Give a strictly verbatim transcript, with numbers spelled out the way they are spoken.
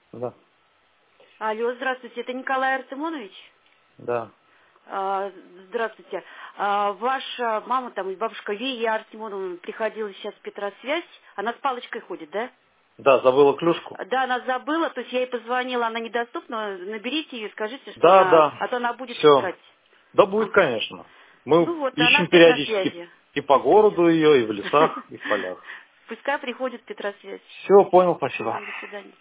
Да. Алло, здравствуйте, это Николай Артемонович? Да. А, здравствуйте. А, ваша мама там и бабушка Вия Артемоновна приходила сейчас в Петросвязь. Она с палочкой ходит, да? Да, забыла клюшку. Да, она забыла, то есть я ей позвонила, она недоступна. Наберите ее, скажите, что Да, она, да. а то она будет Все. искать. Да будет, Ага. конечно. Мы Ну вот, она ищем в периодически Петросвязи. и по городу ее, и в лесах, и в полях. Пускай приходит в Петросвязь. Все, понял, спасибо. Ага, до свидания.